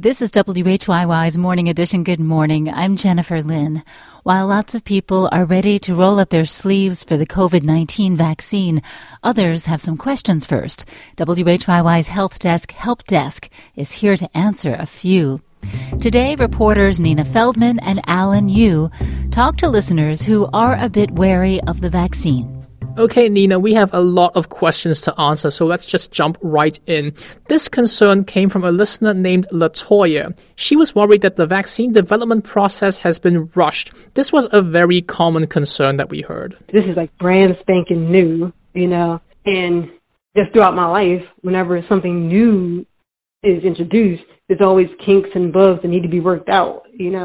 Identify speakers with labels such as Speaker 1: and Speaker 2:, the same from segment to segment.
Speaker 1: This is WHYY's Morning Edition. Good morning. I'm Jennifer Lynn. While lots of people are ready to roll up their sleeves for the COVID-19 vaccine, others have some questions first. WHYY's Health Desk Help Desk is here to answer a few. Today, reporters Nina Feldman and Alan Yu talk to listeners who are a bit wary of the vaccine.
Speaker 2: Okay, Nina, we have a lot of questions to answer, so let's just jump right in. This concern came from a listener named Latoya. She was worried that the vaccine development process has been rushed. This was a very common concern that we heard.
Speaker 3: This is like brand spanking new, and just throughout my life, whenever something new is introduced, there's always kinks and bugs that need to be worked out,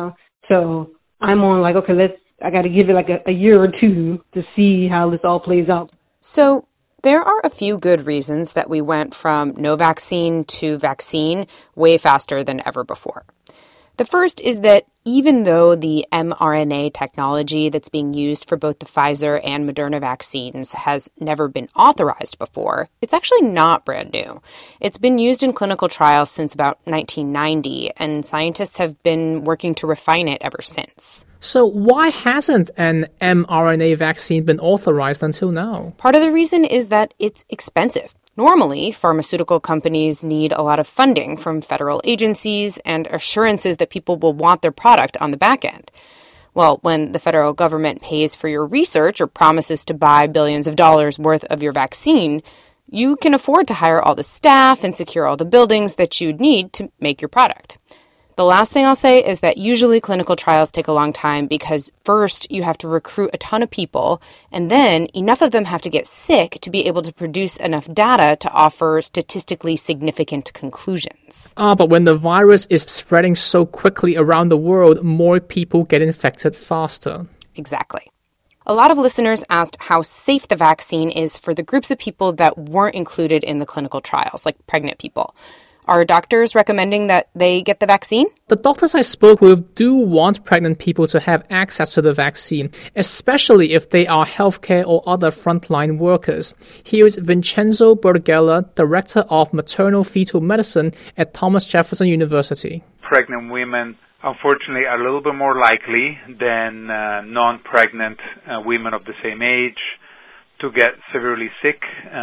Speaker 3: So I'm on like, okay, I got to give it like a year or two to see how this all plays out.
Speaker 4: So there are a few good reasons that we went from no vaccine to vaccine way faster than ever before. The first is that even though the mRNA technology that's being used for both the Pfizer and Moderna vaccines has never been authorized before, it's actually not brand new. It's been used in clinical trials since about 1990, and scientists have been working to refine it ever since.
Speaker 2: So why hasn't an mRNA vaccine been authorized until now?
Speaker 4: Part of the reason is that it's expensive. Normally, pharmaceutical companies need a lot of funding from federal agencies and assurances that people will want their product on the back end. Well, when the federal government pays for your research or promises to buy billions of dollars worth of your vaccine, you can afford to hire all the staff and secure all the buildings that you'd need to make your product. The last thing I'll say is that usually clinical trials take a long time because first you have to recruit a ton of people, and then enough of them have to get sick to be able to produce enough data to offer statistically significant conclusions.
Speaker 2: But when the virus is spreading so quickly around the world, more people get infected faster.
Speaker 4: Exactly. A lot of listeners asked how safe the vaccine is for the groups of people that weren't included in the clinical trials, like pregnant people. Are doctors recommending that they get the vaccine?
Speaker 2: The doctors I spoke with do want pregnant people to have access to the vaccine, especially if they are healthcare or other frontline workers. Here's Vincenzo Bergella, Director of Maternal Fetal Medicine at Thomas Jefferson University.
Speaker 5: Pregnant women, unfortunately, are a little bit more likely than non-pregnant women of the same age to get severely sick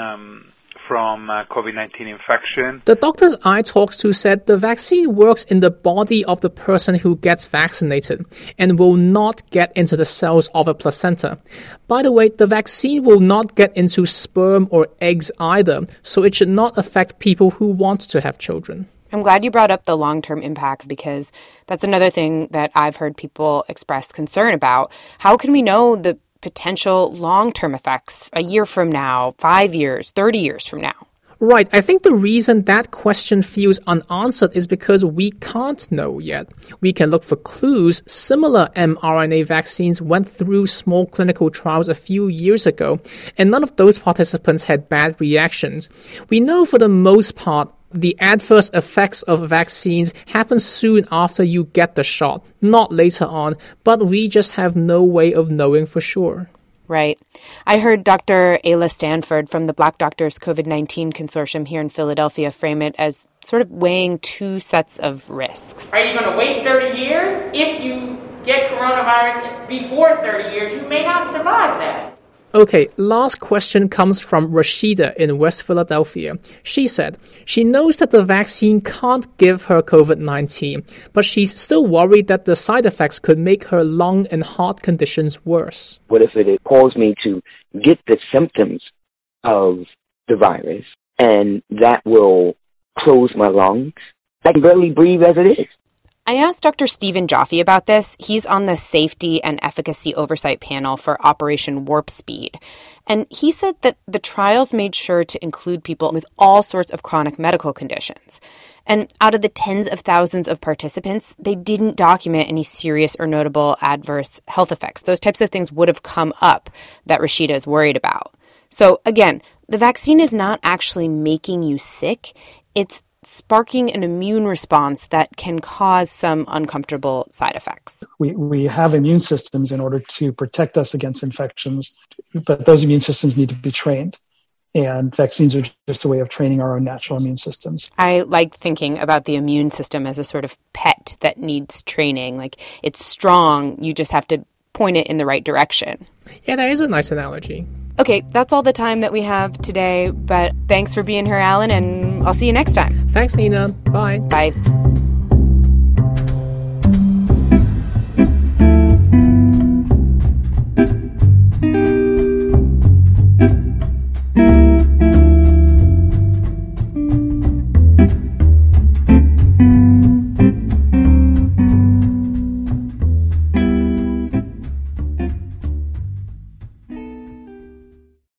Speaker 5: from COVID-19 infection.
Speaker 2: The doctors I talked to said the vaccine works in the body of the person who gets vaccinated and will not get into the cells of a placenta. By the way, the vaccine will not get into sperm or eggs either, so it should not affect people who want to have children.
Speaker 4: I'm glad you brought up the long-term impacts because that's another thing that I've heard people express concern about. How can we know the potential long-term effects a year from now, 5 years, 30 years from now?
Speaker 2: Right. I think the reason that question feels unanswered is because we can't know yet. We can look for clues. Similar mRNA vaccines went through small clinical trials a few years ago, and none of those participants had bad reactions. We know for the most part the adverse effects of vaccines happen soon after you get the shot, not later on, but we just have no way of knowing for sure.
Speaker 4: Right. I heard Dr. Ayla Stanford from the Black Doctors COVID-19 Consortium here in Philadelphia frame it as sort of weighing two sets of risks.
Speaker 6: Are you going to wait 30 years? If you get coronavirus before 30 years, you may not survive that.
Speaker 2: Okay, last question comes from Rashida in West Philadelphia. She said she knows that the vaccine can't give her COVID-19, but she's still worried that the side effects could make her lung and heart conditions worse.
Speaker 7: What if it caused me to get the symptoms of the virus, and that will close my lungs? I can barely breathe as it is.
Speaker 4: I asked Dr. Stephen Joffe about this. He's on the Safety and Efficacy Oversight Panel for Operation Warp Speed. And he said that the trials made sure to include people with all sorts of chronic medical conditions. And out of the tens of thousands of participants, they didn't document any serious or notable adverse health effects. Those types of things would have come up that Rashida is worried about. So again, the vaccine is not actually making you sick. It's sparking an immune response that can cause some uncomfortable side effects.
Speaker 8: We have immune systems in order to protect us against infections, but those immune systems need to be trained. And vaccines are just a way of training our own natural immune systems.
Speaker 4: I like thinking about the immune system as a sort of pet that needs training. Like, it's strong, you just have to point it in the right direction.
Speaker 2: Yeah, that is a nice analogy.
Speaker 4: Okay, that's all the time that we have today, but thanks for being here, Alan, and I'll see you next time.
Speaker 2: Thanks, Nina. Bye.
Speaker 4: Bye.